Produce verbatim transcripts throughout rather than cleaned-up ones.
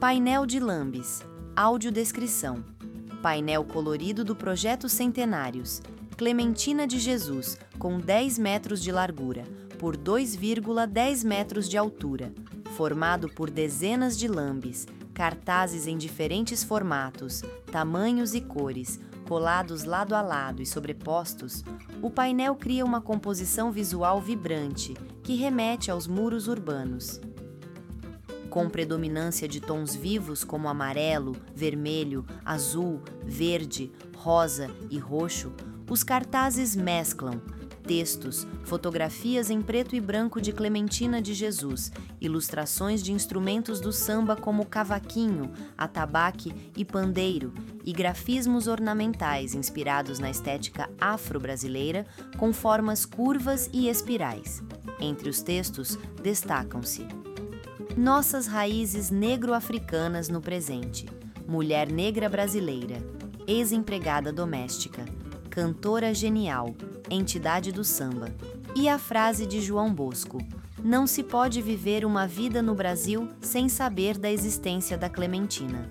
Painel de Lambis, audiodescrição. Painel colorido do Projeto Centenários. Clementina de Jesus, com dez metros de largura, por dois vírgula dez metros de altura, formado por dezenas de lambis, cartazes em diferentes formatos, tamanhos e cores, colados lado a lado e sobrepostos. O painel cria uma composição visual vibrante, que remete aos muros urbanos. Com predominância de tons vivos como amarelo, vermelho, azul, verde, rosa e roxo, os cartazes mesclam textos, fotografias em preto e branco de Clementina de Jesus, ilustrações de instrumentos do samba como cavaquinho, atabaque e pandeiro, e grafismos ornamentais inspirados na estética afro-brasileira com formas curvas e espirais. Entre os textos, destacam-se: Nossas raízes negro-africanas no presente, mulher negra brasileira, ex-empregada doméstica, cantora genial, entidade do samba. E a frase de João Bosco: não se pode viver uma vida no Brasil sem saber da existência da Clementina.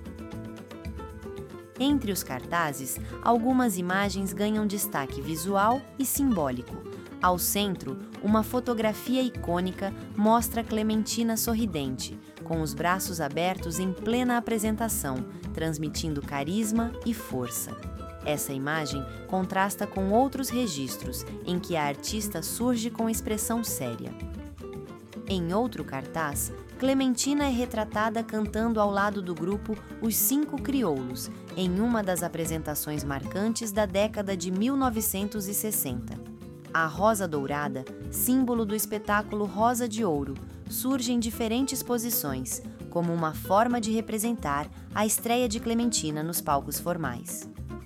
Entre os cartazes, algumas imagens ganham destaque visual e simbólico. Ao centro, uma fotografia icônica mostra Clementina sorridente, com os braços abertos em plena apresentação, transmitindo carisma e força. Essa imagem contrasta com outros registros, em que a artista surge com expressão séria. Em outro cartaz, Clementina é retratada cantando ao lado do grupo Os Cinco Crioulos, em uma das apresentações marcantes da década de mil novecentos e sessenta. A rosa dourada, símbolo do espetáculo Rosa de Ouro, surge em diferentes posições, como uma forma de representar a estreia de Clementina nos palcos formais.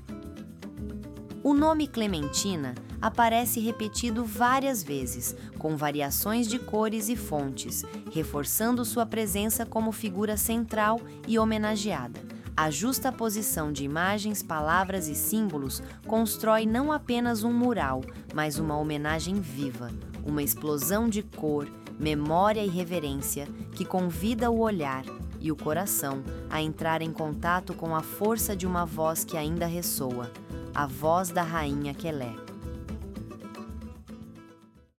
O nome Clementina aparece repetido várias vezes, com variações de cores e fontes, reforçando sua presença como figura central e homenageada. A justaposição de imagens, palavras e símbolos constrói não apenas um mural, mas uma homenagem viva, uma explosão de cor, memória e reverência que convida o olhar e o coração a entrar em contato com a força de uma voz que ainda ressoa, a voz da Rainha Quelé.